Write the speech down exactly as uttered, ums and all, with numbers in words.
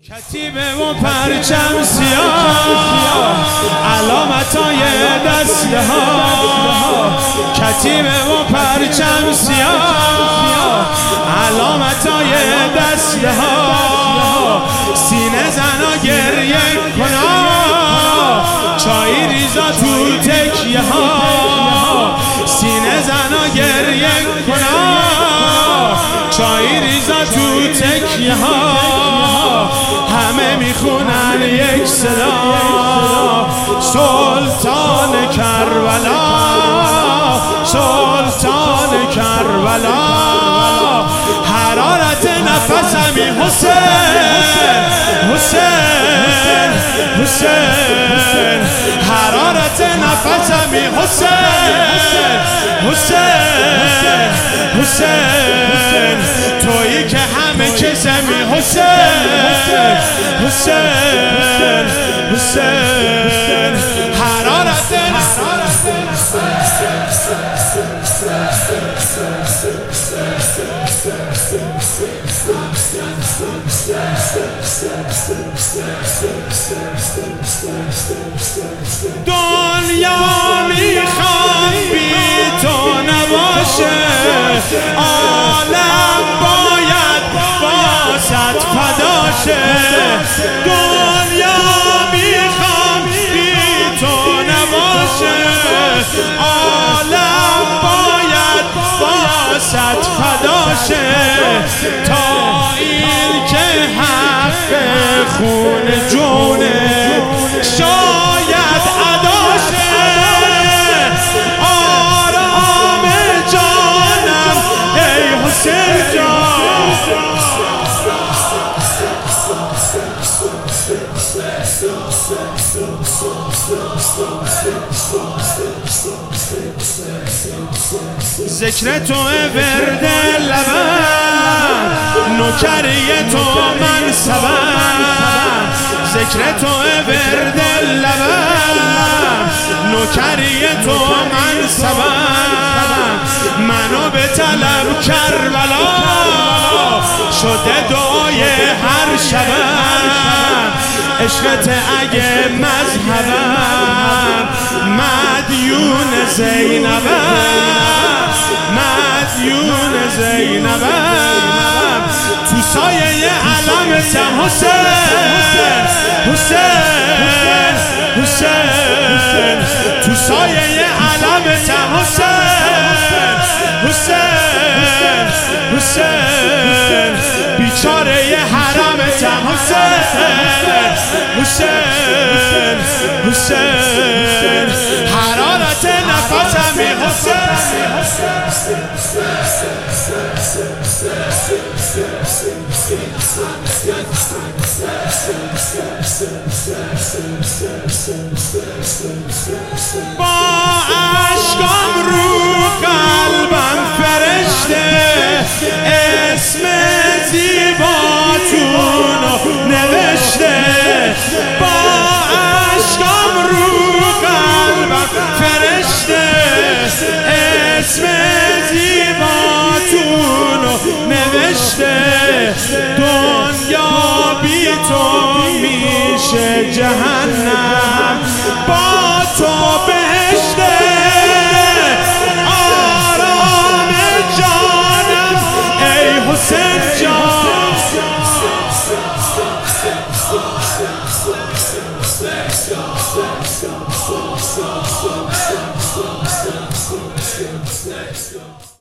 کتیبه و پرچم سیاه علامتای دسته ها، کتیبه و پرچم سیاه علامتای دسته ها، سینه زنا گریه کنا چای ریزا تو تکیه ها، سینه زنا گریه کنا چای ریزا تو تکیه ها، همه میخونن یک صدا سلطان کربلا، سلطان کربلا، حرارت نفسمی حسین، حسین، حسین، حرارت نفسمی حسین، حسین، حسین، تویی که همه کسمی حسین، حسین، حسین، حرارت دنیا میخوام بی تو نباشه، عالم باید باست فداشه، دنیا میخوام بی تو نباشه، عالم باید باست فداشه، تا این که حق خون جونه شاید اداشه، آرام جانم ای حسین جان، ذکر تو ورد لبم، نوکری تو منصبم، ذکر تو ورد لبم، نوکری تو منصبم، منو به طلب کربلا شده دعای هر شبم، عشقت اگه مذهبم مدیون زینبم، مدیون زینبم، تو سایه علمتم حسین، حسین، حسین، تو سایه علمتم حسین، حسین، حسین، بیچاره حرمتم حسین، حسین، حسین، حرارت نفسمی حسین، با عشقم رو قلبم فرشته اسم زیباتونو نوشته، با عشقم رو قلبم فرشته اسم زیباتونو نوشته، دنیا بی تو میشه جهنم، با تو بهشته، آرام جانم ای حسین جان.